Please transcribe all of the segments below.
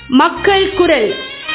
மக்கள் குரல்.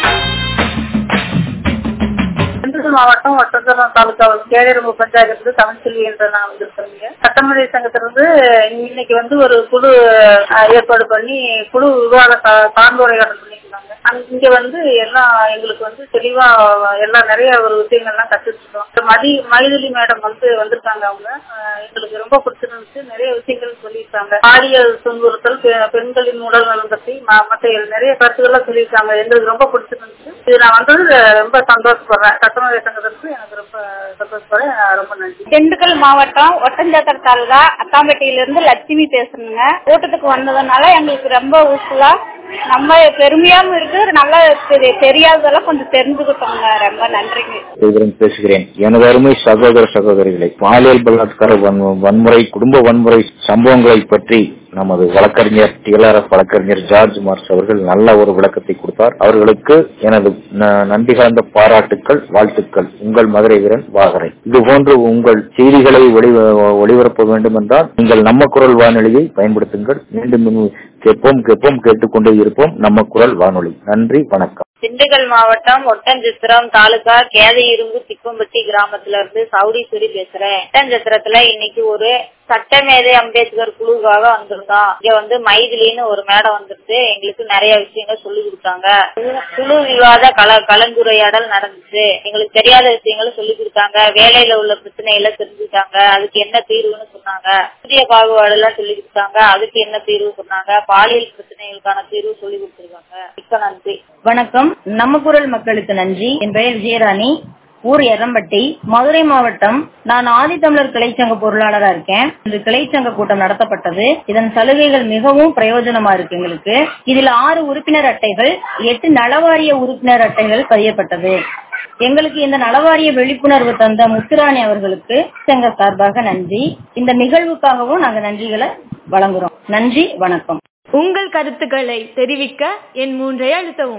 திண்டுக்கல் மாவட்டம் ஒட்டஞ்சத்திரம் தாலுகா கேளரும்பு பஞ்சாயத்து தமிழ்ச்செல்வி என்ற நான் வந்திருக்கிறேங்க. சட்டமன்ற சங்கத்திலிருந்து இன்னைக்கு ஒரு குழு ஏற்பாடு பண்ணி குழு விவாத கலந்துரையாடல் பண்ணியிருந்தாங்க. இங்க எல்லாம் எங்களுக்கு தெளிவா எல்லாம் நிறைய ஒரு விஷயங்கள்லாம் கத்துக்கிட்டோம். மைதிலி மேடம் வந்திருக்காங்க. அவங்க எங்களுக்கு ரொம்ப பிடிச்சிருந்துச்சு. நிறைய விஷயங்கள் சொல்லியிருக்காங்க. பாலியல் துன்புறுத்தல், பெண்களின் உடல் நலம் பற்றி மற்ற நிறைய கருத்துக்கள்லாம் சொல்லியிருக்காங்க. எங்களுக்கு ரொம்ப பிடிச்சிருந்துச்சு. இது நான் ரொம்ப சந்தோஷப்படுறேன். சட்டமன்ற சங்கத்திற்கு எனக்கு ரொம்ப சந்தோஷப்படுறேன். ரொம்ப நன்றி. திண்டுக்கல் மாவட்டம் ஒட்டஞ்சத்திரம் தாலுகா அத்தாம்பட்டியிலிருந்து லட்சுமி பேசுறேங்க. கூட்டத்துக்கு வந்ததுனால எங்களுக்கு ரொம்ப யூஸ்ஃபுல்லா, நம்ம பெருமையாவும் இருக்கு, நல்லா தெரியாததெல்லாம் கொஞ்சம் தெரிஞ்சுக்கிட்டோங்க. ரொம்ப நன்றிங்க. பேசுகிறேன். எனது அருமை சகோதர சகோதரிகளை, பாலியல் பலாத்கார வன்முறை, குடும்ப வன்முறை சம்பவங்களை பற்றி நமது வழக்கறிஞர் TLRF வழக்கறிஞர் ஜார்ஜ் மார்ஸ் அவர்கள் நல்ல ஒரு விளக்கத்தை கொடுத்தார். அவர்களுக்கு எனது நன்றி கலந்த பாராட்டுக்கள், வாழ்த்துக்கள். உங்கள் மதுரை வீரன் வாகரை. இதுபோன்று உங்கள் செய்திகளை ஒளிபரப்ப வேண்டும் என்றால் நீங்கள் நம்ம குரல் வானொலியை பயன்படுத்துங்கள். மீண்டும் கேட்போம் கேட்டுக்கொண்டே இருப்போம். நம்ம குரல் வானொலி. நன்றி, வணக்கம். திண்டுக்கல் மாவட்டம் ஒட்டஞ்சத்திரம் தாலுகா கேதையிரும்பு திப்பம்பட்டி கிராமத்துல இருந்து சௌடீஸ்வரி பேசுறேன். ஒட்டஞ்சத்திரத்துல இன்னைக்கு ஒரு சட்டமேதை அம்பேத்கர் குழுவாக வந்திருந்தோம். இங்க மைதிலின்னு ஒரு மேடம் வந்துட்டு எங்களுக்கு நிறைய விஷயங்கள் சொல்லி கொடுத்தாங்க. குழு விவாத கலந்துரையாடல் நடந்துச்சு. எங்களுக்கு தெரியாத விஷயங்களும் சொல்லி கொடுத்தாங்க. வேலையில உள்ள பிரச்சனைகளை தெரிஞ்சுட்டாங்க. அதுக்கு என்ன தீர்வுன்னு சொன்னாங்க. புதிய பாகுபாடு எல்லாம் சொல்லி கொடுத்தாங்க. அதுக்கு என்ன தீர்வு சொன்னாங்க. பாலியல் பிரச்சனைகளுக்கான தீர்வு சொல்லி கொடுத்திருக்காங்க. மிக்க நன்றி. வணக்கம். நம்ம குரல் மக்களுக்கு நன்றி. என் பெயர் விஜயராணி, ஊர் எரம்பட்டி, மதுரை மாவட்டம். நான் ஆதித்தமிழர் கிளைச்சங்க பொருளாளராக இருக்கேன். இந்த கிளைச்சங்க கூட்டம் நடத்தப்பட்டது. இதன் சலுகைகள் மிகவும் பிரயோஜனமா இருக்கு எங்களுக்கு. இதில் 6 உறுப்பினர் அட்டைகள், 8 நலவாரிய உறுப்பினர் அட்டைகள் பதியப்பட்டது. எங்களுக்கு இந்த நலவாரிய விழிப்புணர்வு தந்த முத்துராணி அவர்களுக்கு சங்க சார்பாக நன்றி. இந்த நிகழ்வுக்காகவும் நாங்கள் நன்றிகளை வழங்குறோம். நன்றி, வணக்கம். உங்கள் கருத்துக்களை தெரிவிக்க எண் 3 அழுத்தவும்.